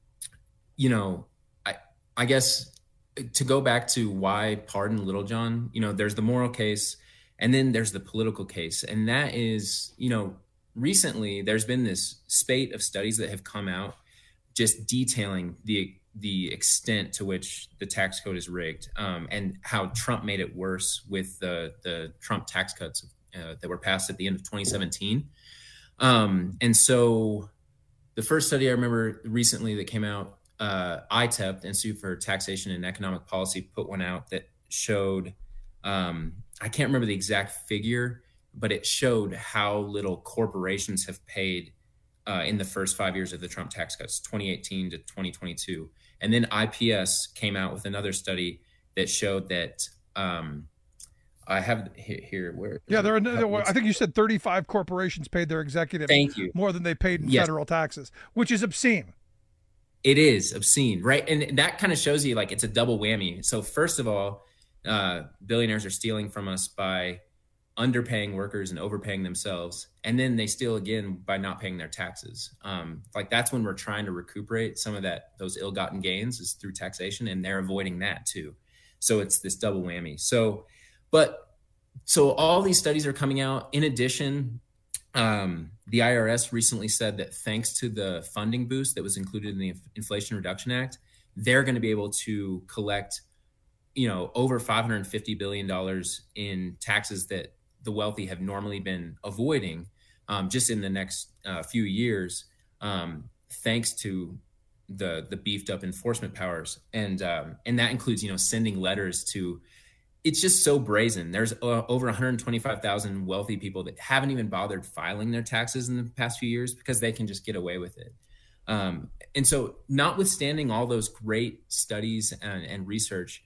guess to go back to why pardon Little John, there's the moral case and then there's the political case. And that is, recently there's been this spate of studies that have come out just detailing the extent to which the tax code is rigged, and how Trump made it worse with the Trump tax cuts that were passed at the end of 2017. And so the first study I remember recently that came out, ITEP, Institute for Taxation and Economic Policy, put one out that showed, I can't remember the exact figure, but it showed how little corporations have paid in the first 5 years of the Trump tax cuts, 2018 to 2022. And then IPS came out with another study that showed that I have here where. Yeah, I think you said 35 corporations paid their executives more than they paid in federal taxes, which is obscene. It is obscene, right? And that kind of shows you like it's a double whammy. So first of all, billionaires are stealing from us by underpaying workers and overpaying themselves. And then they steal again by not paying their taxes. Like that's when we're trying to recuperate some of those ill-gotten gains is through taxation, and they're avoiding that too. So it's this double whammy. So all these studies are coming out. In addition, the IRS recently said that thanks to the funding boost that was included in the Inflation Reduction Act, they're going to be able to collect, over $550 billion in taxes that the wealthy have normally been avoiding, just in the next few years, thanks to the beefed up enforcement powers. And that includes, sending letters to. It's just so brazen. There's over 125,000 wealthy people that haven't even bothered filing their taxes in the past few years because they can just get away with it. And so notwithstanding all those great studies and research,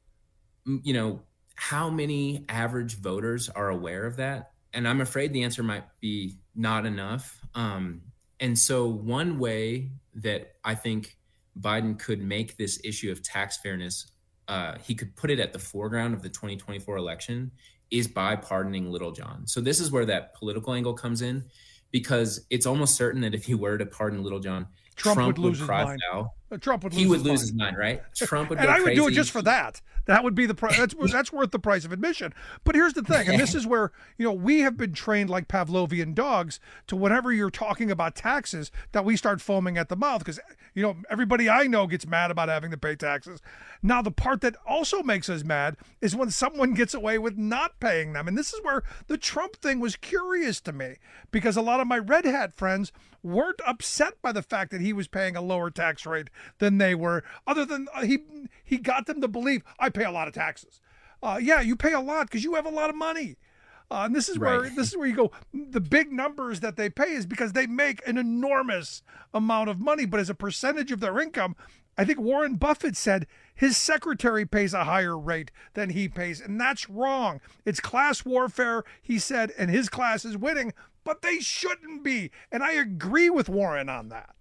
how many average voters are aware of that? And I'm afraid the answer might be not enough. And so one way that I think Biden could make this issue of tax fairness, he could put it at the foreground of the 2024 election, is by pardoning Little John. So this is where that political angle comes in, because it's almost certain that if he were to pardon Little John, Trump would lose his mind. He would lose his mind, right? Trump would go and I would crazy. do it just for that That would be the price. That's worth the price of admission. But here's the thing, and this is where, we have been trained like Pavlovian dogs to whenever you're talking about taxes that we start foaming at the mouth because, everybody I know gets mad about having to pay taxes. Now, the part that also makes us mad is when someone gets away with not paying them. And this is where the Trump thing was curious to me because a lot of my red hat friends weren't upset by the fact that he was paying a lower tax rate than they were, other than he got them to believe, I pay a lot of taxes. Yeah, you pay a lot because you have a lot of money. And this is where you go. The big numbers that they pay is because they make an enormous amount of money, but as a percentage of their income, I think Warren Buffett said his secretary pays a higher rate than he pays, and that's wrong. It's class warfare, he said, and his class is winning, but they shouldn't be. And I agree with Warren on that.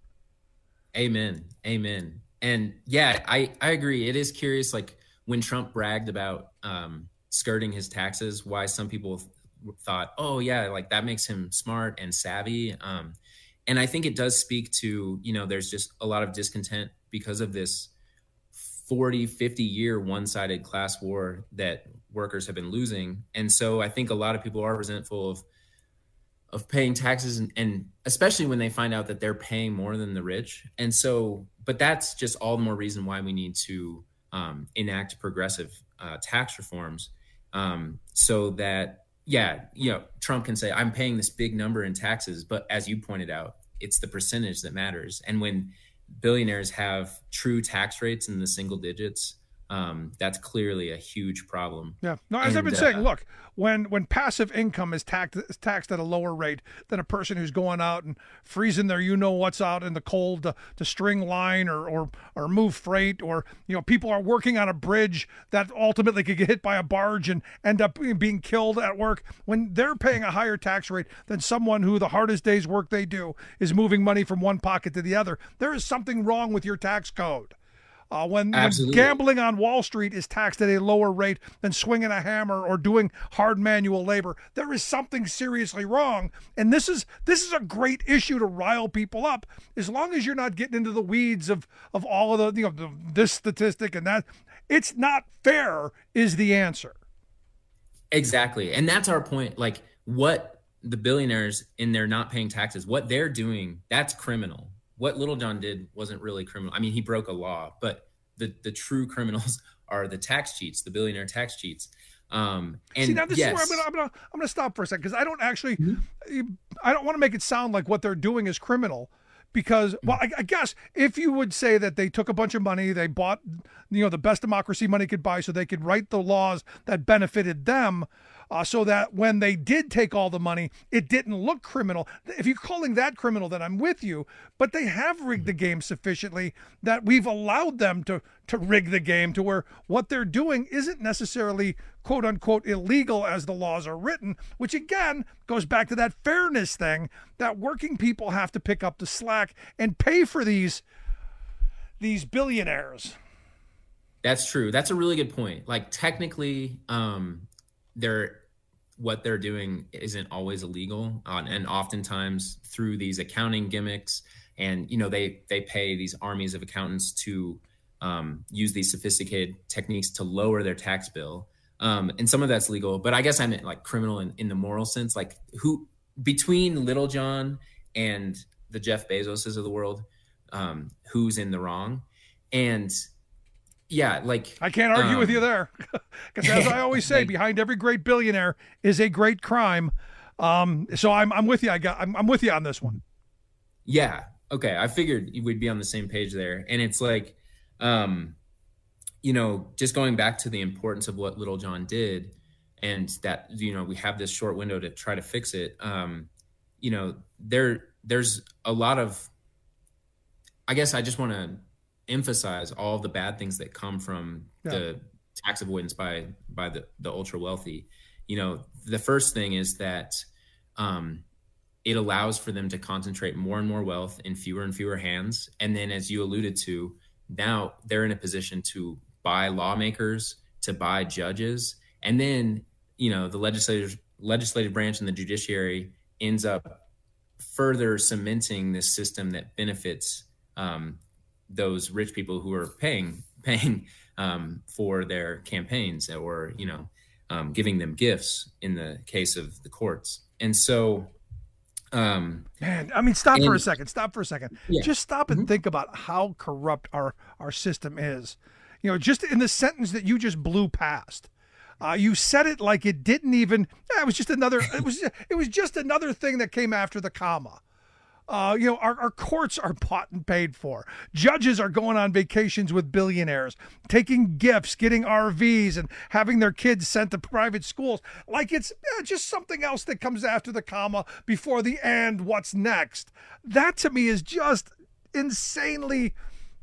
Amen. And yeah, I agree. It is curious, like when Trump bragged about skirting his taxes, why some people thought, oh yeah, like that makes him smart and savvy. And I think it does speak to, there's just a lot of discontent because of this 40, 50 year one-sided class war that workers have been losing. And so I think a lot of people are resentful of paying taxes and especially when they find out that they're paying more than the rich. And so, but that's just all the more reason why we need to enact progressive tax reforms so that, Trump can say, I'm paying this big number in taxes, but as you pointed out, it's the percentage that matters. And when billionaires have true tax rates in the single digits, that's clearly a huge problem. Yeah. No, as I've been saying, look, when passive income is taxed at a lower rate than a person who's going out and freezing their what's out in the cold to string line or move freight, or people are working on a bridge that ultimately could get hit by a barge and end up being killed at work, when they're paying a higher tax rate than someone who the hardest day's work they do is moving money from one pocket to the other, there is something wrong with your tax code. When gambling on Wall Street is taxed at a lower rate than swinging a hammer or doing hard manual labor, there is something seriously wrong. And this is a great issue to rile people up, as long as you're not getting into the weeds of all of the this statistic and that. It's not fair is the answer. Exactly, and that's our point. Like what the billionaires in their not paying taxes, what they're doing, that's criminal. What Little John did wasn't really criminal. I mean, he broke a law, but the true criminals are the tax cheats, the billionaire tax cheats. And see, now this is where I'm gonna stop for a second, because I don't actually, I don't want to make it sound like what they're doing is criminal, because, well, I guess if you would say that they took a bunch of money, they bought, the best democracy money could buy, so they could write the laws that benefited them. So that when they did take all the money, it didn't look criminal. If you're calling that criminal, then I'm with you. But they have rigged the game sufficiently that we've allowed them to rig the game to where what they're doing isn't necessarily quote unquote illegal as the laws are written, which again goes back to that fairness thing that working people have to pick up the slack and pay for these billionaires. That's true. That's a really good point. Like technically, what they're doing isn't always illegal, and oftentimes through these accounting gimmicks, and they pay these armies of accountants to use these sophisticated techniques to lower their tax bill, and some of that's legal. But I guess I meant like criminal in the moral sense, like who between Little John and the Jeff Bezoses of the world, who's in the wrong. And yeah, like I can't argue with you there, because as I always say, behind every great billionaire is a great crime. So I'm with you. I'm with you on this one. Yeah. Okay. I figured we'd be on the same page there. And it's like, just going back to the importance of what Little John did, and that we have this short window to try to fix it. There's a lot of. I guess I just want to emphasize all the bad things that come from the tax avoidance by the ultra wealthy. The first thing is that it allows for them to concentrate more and more wealth in fewer and fewer hands. And then, as you alluded to, now they're in a position to buy lawmakers, to buy judges. And then, the legislative branch and the judiciary ends up further cementing this system that benefits those rich people who are paying paying for their campaigns, or giving them gifts in the case of the courts. And so, man, I mean, stop for a second. Yeah. Just stop and think about how corrupt our system is. Just in the sentence that you just blew past. You said it like it didn't even. It was just another. It was just another thing that came after the comma. Our courts are bought and paid for. Judges are going on vacations with billionaires, taking gifts, getting RVs, and having their kids sent to private schools. Like it's just something else that comes after the comma before the and what's next. That to me is just insanely.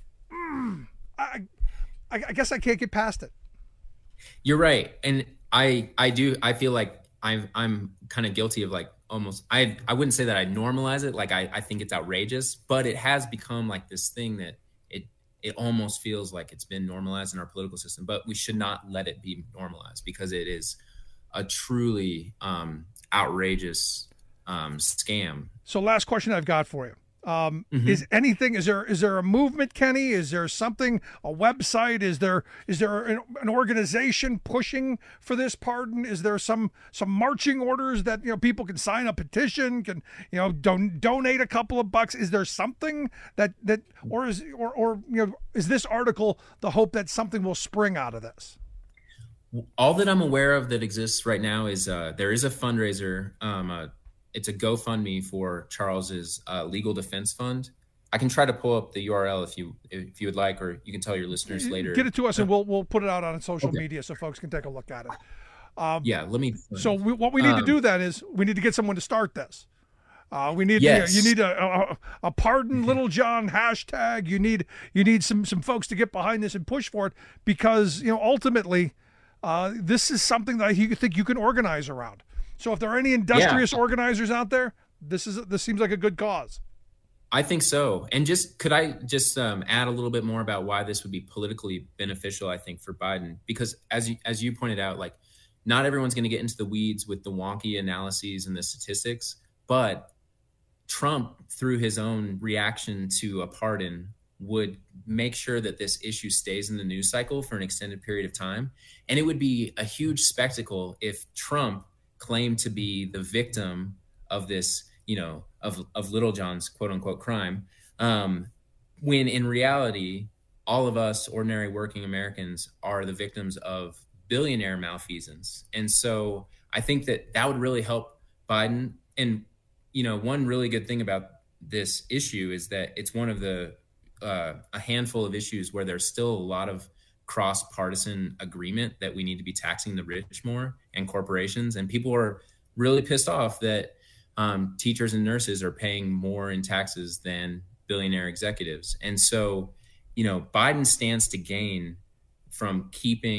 I guess I can't get past it. You're right. And I feel like I'm kind of guilty of like almost, I wouldn't say that I normalize it. Like I think it's outrageous, but it has become like this thing that it almost feels like it's been normalized in our political system, but we should not let it be normalized because it is a truly outrageous scam. So last question I've got for you. Is there a movement, Kenny? Is there something, a website? Is there an organization pushing for this pardon? Is there some marching orders that, people can sign a petition, can, donate a couple of bucks? Is there something that is this article the hope that something will spring out of this? All that I'm aware of that exists right now is there is a fundraiser, it's a GoFundMe for Charles's legal defense fund. I can try to pull up the URL if you would like, or you can tell your listeners later. Get it to us, and we'll put it out on social media so folks can take a look at it. Let me. So what we need to do then is we need to get someone to start this. We need you need a pardon Little John hashtag. You need some folks to get behind this and push for it, because ultimately this is something that you think you can organize around. So if there are any industrious organizers out there, this seems like a good cause. I think so. And could I add a little bit more about why this would be politically beneficial, I think, for Biden? Because as you pointed out, like, not everyone's going to get into the weeds with the wonky analyses and the statistics, but Trump, through his own reaction to a pardon, would make sure that this issue stays in the news cycle for an extended period of time. And it would be a huge spectacle if Trump claimed to be the victim of this, of Little John's quote unquote crime, when in reality, all of us ordinary working Americans are the victims of billionaire malfeasance. And so I think that would really help Biden. And, one really good thing about this issue is that it's one of the, a handful of issues where there's still a lot of cross-partisan agreement that we need to be taxing the rich more and corporations. And people are really pissed off that teachers and nurses are paying more in taxes than billionaire executives. And so, Biden stands to gain from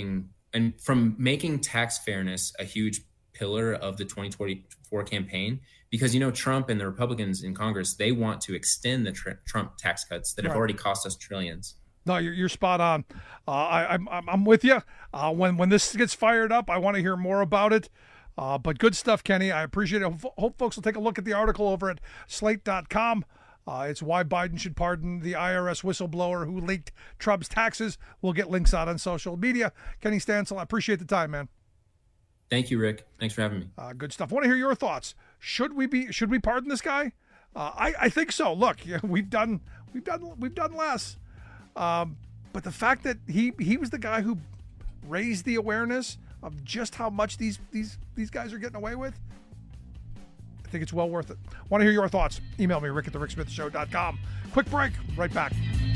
making tax fairness a huge pillar of the 2024 campaign, because, Trump and the Republicans in Congress, they want to extend the Trump tax cuts that have already cost us trillions. No, you're spot on. I'm with you. When this gets fired up, I want to hear more about it. But good stuff, Kenny. I appreciate it. Hope folks will take a look at the article over at slate.com. It's why Biden should pardon the IRS whistleblower who leaked Trump's taxes. We'll get links out on social media. Kenny Stansel, I appreciate the time, man. Thank you, Rick. Thanks for having me. Good stuff. I want to hear your thoughts. Should we pardon this guy? I think so. Look, we've done less. But the fact that he was the guy who raised the awareness of just how much these guys are getting away with, I think it's well worth it. Want to hear your thoughts? Email me, rick@thericksmithshow.com. Quick break. Right back.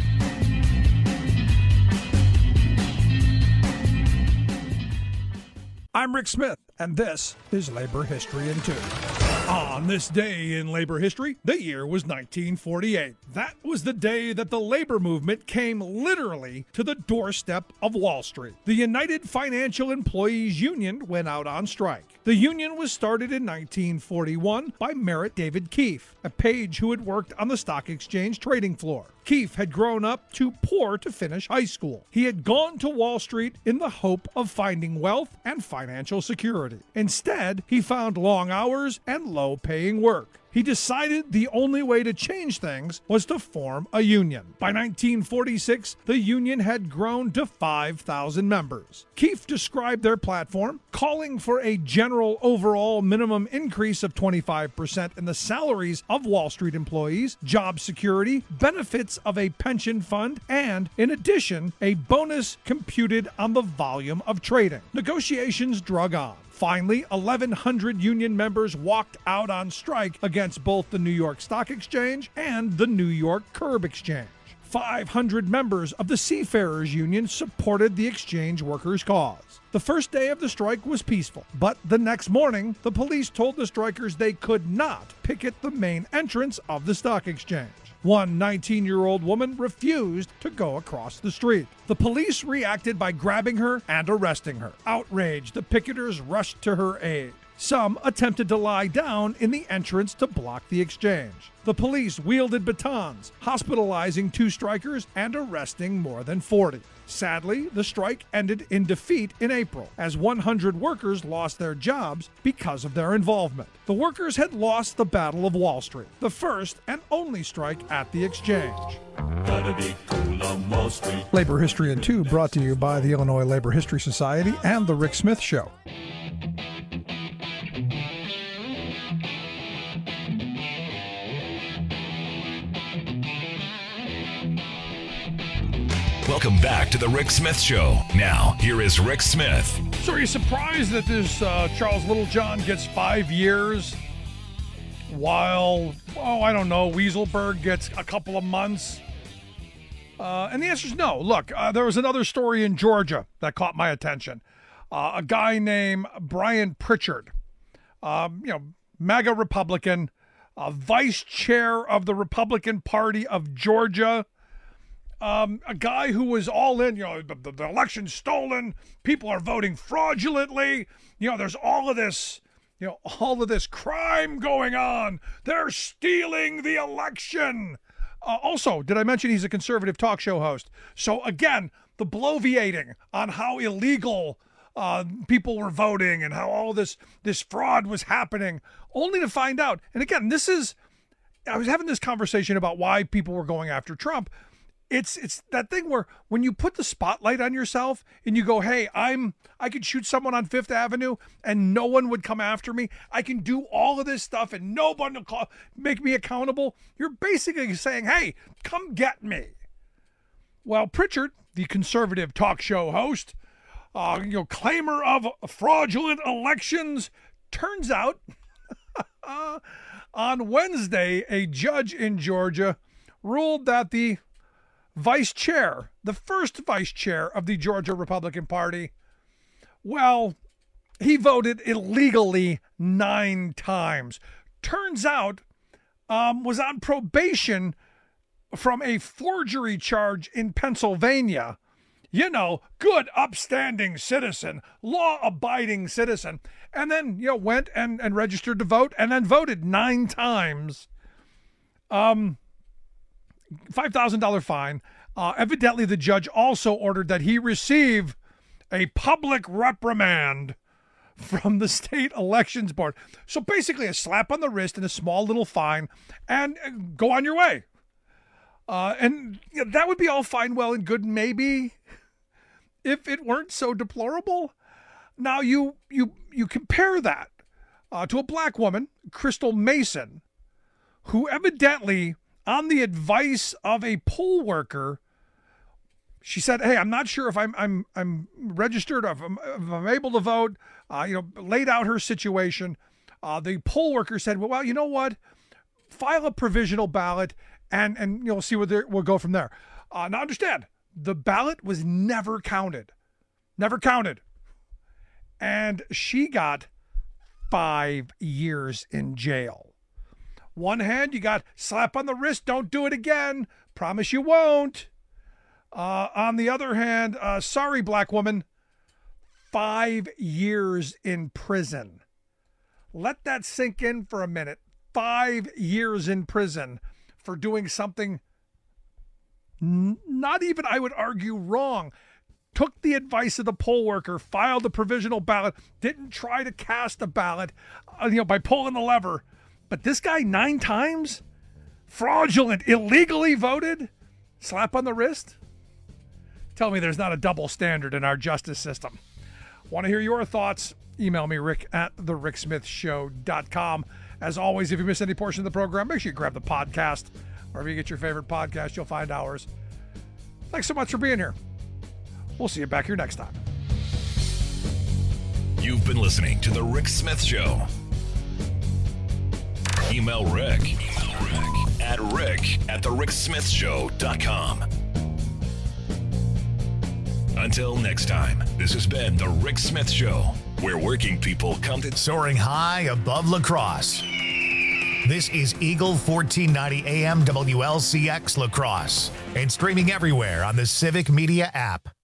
I'm Rick Smith, and this is Labor History in 2. On this day in labor history, the year was 1948. That was the day that the labor movement came literally to the doorstep of Wall Street. The United Financial Employees Union went out on strike. The union was started in 1941 by Merritt David Keefe, a page who had worked on the stock exchange trading floor. Keefe had grown up too poor to finish high school. He had gone to Wall Street in the hope of finding wealth and financial security. Instead, he found long hours and low-paying work. he decided the only way to change things was to form a union. By 1946, the union had grown to 5,000 members. Keefe described their platform, calling for a general overall minimum increase of 25% in the salaries of Wall Street employees, job security, benefits of a pension fund, and, in addition, a bonus computed on the volume of trading. Negotiations drug on. Finally, 1,100 union members walked out on strike against both the New York Stock Exchange and the New York Curb Exchange. 500 members of the Seafarers Union supported the exchange workers' cause. The first day of the strike was peaceful, but the next morning, the police told the strikers they could not picket the main entrance of the stock exchange. One 19-year-old woman refused to go across the street. The police reacted by grabbing her and arresting her. Outraged, the picketers rushed to her aid. Some attempted to lie down in the entrance to block the exchange. The police wielded batons, hospitalizing 2 strikers and arresting more than 40. Sadly, the strike ended in defeat in April, as 100 workers lost their jobs because of their involvement. The workers had lost the Battle of Wall Street, the first and only strike at the exchange. Labor History in 2 brought to you by the Illinois Labor History Society and The Rick Smith Show. Welcome back to the Rick Smith Show. Now, here is Rick Smith. So are you surprised that this Charles Littlejohn gets 5 years while, Weaselberg gets a couple of months? And the answer is no. Look, there was another story in Georgia that caught my attention. A guy named Brian Pritchard, MAGA Republican, vice chair of the Republican Party of Georgia, a guy who was all in, the election's stolen, people are voting fraudulently, there's all of this crime going on. They're stealing the election. Also, did I mention he's a conservative talk show host? So again, the bloviating on how illegal people were voting and how all this fraud was happening, only to find out. And again, I was having this conversation about why people were going after Trump. It's that thing where when you put the spotlight on yourself and you go, hey, I could shoot someone on Fifth Avenue and no one would come after me. I can do all of this stuff and no one will make me accountable. You're basically saying, hey, come get me. Well, Pritchard, the conservative talk show host, claimer of fraudulent elections, turns out on Wednesday, a judge in Georgia ruled that the first vice chair of the Georgia Republican Party, well, he voted illegally 9 times. Turns out, was on probation from a forgery charge in Pennsylvania. Good, upstanding citizen, law-abiding citizen. And then, went and registered to vote and then voted 9 times. $5,000 fine. Evidently, the judge also ordered that he receive a public reprimand from the state elections board. So basically, a slap on the wrist and a small little fine, and go on your way. And that would be all fine, well, and good, maybe, if it weren't so deplorable. Now, you compare that to a black woman, Crystal Mason, who evidently, on the advice of a poll worker, she said, hey, I'm not sure if I'm registered or if I'm able to vote, laid out her situation. The poll worker said, well, you know what? File a provisional ballot and you'll see we'll go from there. Now understand, the ballot was never counted. Never counted. And she got 5 years in jail. One hand, you got slap on the wrist, don't do it again, promise you won't. On the other hand, sorry, black woman, 5 years in prison. Let that sink in for a minute. 5 years in prison for doing something not even, I would argue, wrong. Took the advice of the poll worker, filed a provisional ballot, didn't try to cast a ballot, by pulling the lever. But this guy 9 times? Fraudulent, illegally voted? Slap on the wrist? Tell me there's not a double standard in our justice system. Want to hear your thoughts? Email me, rick@thericksmithshow.com. As always, if you miss any portion of the program, make sure you grab the podcast. Wherever you get your favorite podcast, you'll find ours. Thanks so much for being here. We'll see you back here next time. You've been listening to The Rick Smith Show. Email Rick at rick@thericksmithshow.com. Until next time, this has been The Rick Smith Show, where working people come to... Soaring high above La Crosse. This is Eagle 1490 AM WLCX La Crosse and streaming everywhere on the Civic Media app.